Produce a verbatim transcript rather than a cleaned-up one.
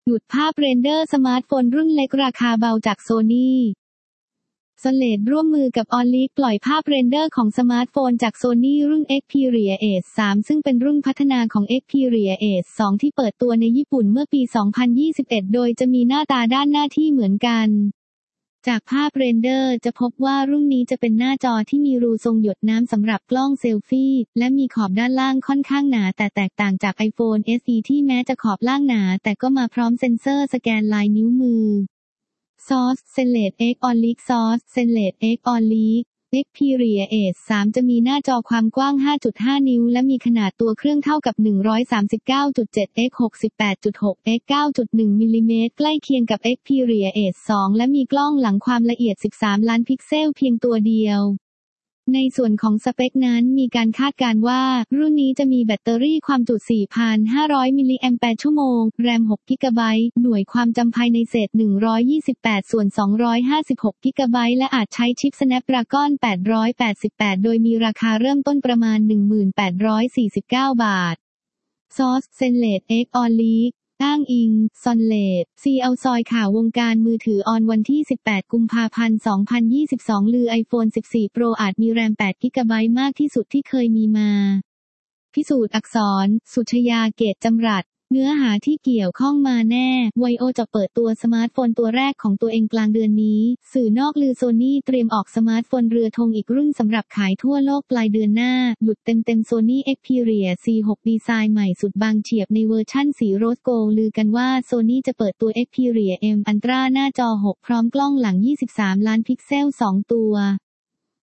หลุดภาพเรนเดอร์สมาร์ทโฟนรุ่นเล็กราคาเบาจาก Sony Slate ร่วมมือกับ OnLeak ปล่อยภาพเรนเดอร์ของสมาร์ทโฟนจาก Sony รุ่น Xperia Ace สาม ซึ่งเป็นรุ่นพัฒนาของ Xperia Ace สอง ที่เปิดตัวในญี่ปุ่นเมื่อปี สองพันยี่สิบเอ็ด โดยจะมีหน้าตาด้านหน้าที่เหมือนกัน จากภาพเรนเดอร์จะพบว่ารุ่นนี้จะเป็นหน้าจอที่มีรูทรงหยดน้ำสำหรับกล้องเซลฟี่และมีขอบด้านล่างค่อนข้างหนาแต่แตกต่างจาก iPhone เอส อี ที่แม้จะขอบล่างหนาแต่ก็มาพร้อมเซ็นเซอร์สแกนลายนิ้วมือSource Slate X OnLeak Source Slate X OnLeak Xperia Ace สาม จะมีหน้าจอความกว้าง ห้าจุดห้า นิ้วและมีขนาดตัวเครื่องเท่ากับ หนึ่งร้อยสามสิบเก้าจุดเจ็ด เอ็กซ์ หกสิบแปดจุดหก เอ็กซ์ เก้าจุดหนึ่ง มิลลิเมตรใกล้เคียงกับ Xperia Ace สอง และมีกล้องหลังความละเอียด สิบสาม ล้านพิกเซลเพียงตัวเดียวในส่วนของสเปคนั้นมีการคาดการณ์ว่ารุ่นนี้จะมีแบตเตอรี่ความจุ สี่พันห้าร้อย มิลลิแอมแปร์ชั่วโมง แรม หก กิกะไบต์ หน่วยความจำภายในเศษ หนึ่งร้อยยี่สิบแปดส่วนสองร้อยห้าสิบหก กิกะไบต์ และอาจใช้ชิป Snapdragon แปดร้อยแปดสิบแปด โดยมีราคาเริ่มต้นประมาณ หนึ่งพันแปดร้อยสี่สิบเก้า บาท Source Slate X OnLeakอ้างอิง Slate ซี เอาซอยข่าววงการมือถือออนวันที่ สิบแปด กุมภาพันธ์ สองพันยี่สิบสอง ลือ iPhone สิบสี่ Pro อาจมีแรม แปด กิกะไบต์มากที่สุดที่เคยมีมา พิสูจน์อักษร สุชยา เกตจำรัด เนื้อหาที่เกี่ยวข้องมาแน่ ไวโอ จะเปิดตัวสมาร์ทโฟนตัวแรกของตัวเองกลางเดือนนี้ สื่อนอกลือ Sony เตรียมออกสมาร์ทโฟนเรือธงอีกรุ่นสำหรับขายทั่วโลกปลายเดือนหน้า หลุดเต็มๆ Sony Xperia ซี หก ดีไซน์ใหม่สุดบางเฉียบในเวอร์ชั่นสีโรสโกลด์ลือกันว่า Sony จะเปิดตัว Xperia M Ultra หน้าจอ หก พร้อมกล้องหลัง ยี่สิบสาม ล้านพิกเซล สอง ตัว